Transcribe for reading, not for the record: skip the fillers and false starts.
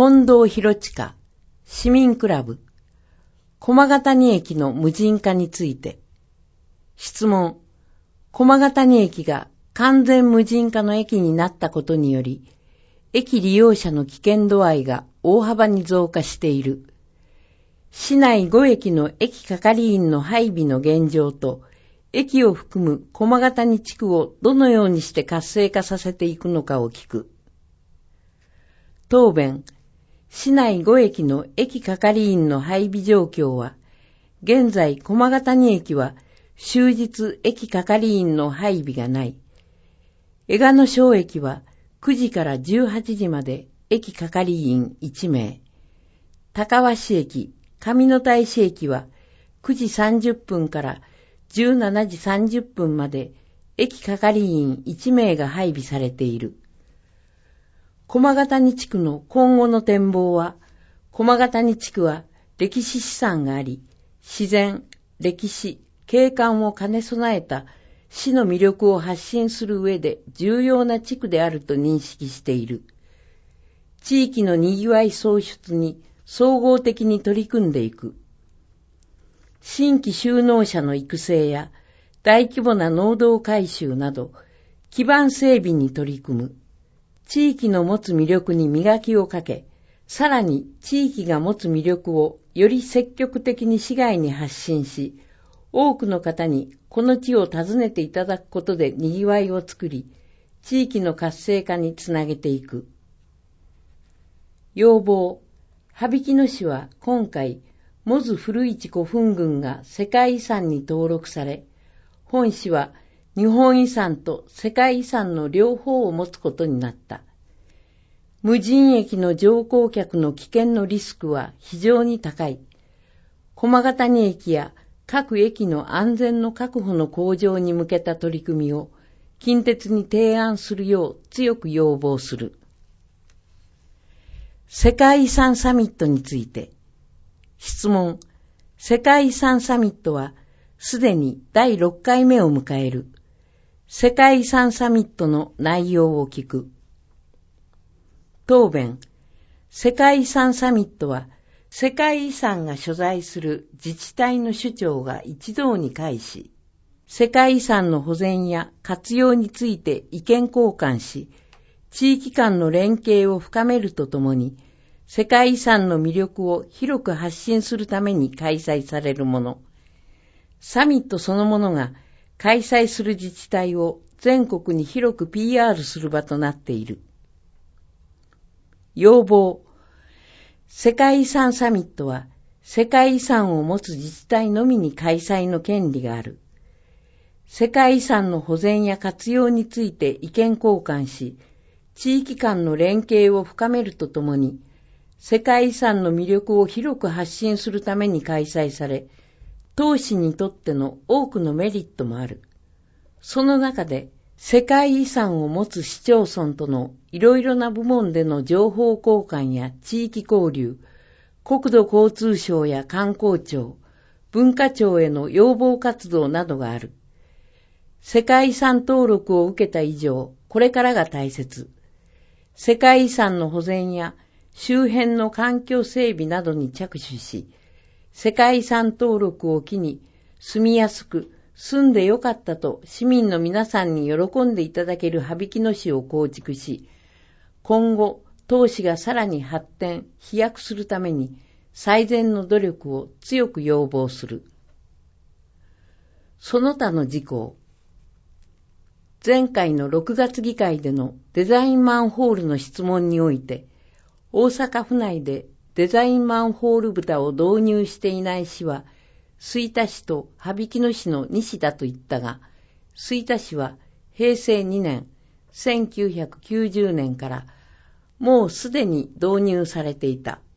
近藤博親市民クラブ駒ヶ谷駅の無人化について。質問。駒ヶ谷駅が完全無人化の駅になったことにより、駅利用者の危険度合いが大幅に増加している。市内5駅の駅係員の配備の現状と、駅を含む駒ヶ谷地区をどのようにして活性化させていくのかを聞く。答弁。市内5駅の駅係員の配備状況は、現在駒ヶ谷駅は終日駅係員の配備がない。江賀野小駅は9時から18時まで駅係員1名。高鷲駅、上野大使駅は9時30分から17時30分まで駅係員1名が配備されている。駒ヶ谷地区の今後の展望は、駒ヶ谷地区は歴史資産があり、自然、歴史、景観を兼ね備えた市の魅力を発信する上で重要な地区であると認識している。地域のにぎわい創出に総合的に取り組んでいく。新規就農者の育成や大規模な農道改修など基盤整備に取り組む。地域の持つ魅力に磨きをかけ、さらに地域が持つ魅力をより積極的に市外に発信し、多くの方にこの地を訪ねていただくことでにぎわいを作り、地域の活性化につなげていく。要望。羽曳野市は今回、モズ古市古墳群が世界遺産に登録され、本市は日本遺産と世界遺産の両方を持つことになった。無人駅の乗降客の危険のリスクは非常に高い。駒ヶ谷駅や各駅の安全の確保の向上に向けた取り組みを近鉄に提案するよう強く要望する。世界遺産サミットについて。質問。世界遺産サミットはすでに第6回目を迎える。世界遺産サミットの内容を聞く。答弁。世界遺産サミットは、世界遺産が所在する自治体の首長が一堂に会し、世界遺産の保全や活用について意見交換し、地域間の連携を深めるとともに、世界遺産の魅力を広く発信するために開催されるもの。サミットそのものが、開催する自治体を全国に広く PR する場となっている。要望。世界遺産サミットは世界遺産を持つ自治体のみに開催の権利がある。世界遺産の保全や活用について意見交換し、地域間の連携を深めるとともに、世界遺産の魅力を広く発信するために開催され、当市にとっての多くのメリットもある。その中で、世界遺産を持つ市町村とのいろいろな部門での情報交換や地域交流、国土交通省や観光庁、文化庁への要望活動などがある。世界遺産登録を受けた以上、これからが大切。世界遺産の保全や周辺の環境整備などに着手し、世界遺産登録を機に住みやすく住んでよかったと市民の皆さんに喜んでいただける羽曳野市を構築し、今後当市がさらに発展、飛躍するために最善の努力を強く要望する。その他の事項。前回の6月議会でのデザインマンホールの質問において、大阪府内でデザインマンホール蓋を導入していない市は、吹田市と羽曳野市の2市だと言ったが、吹田市は平成2年、1990年からもうすでに導入されていた。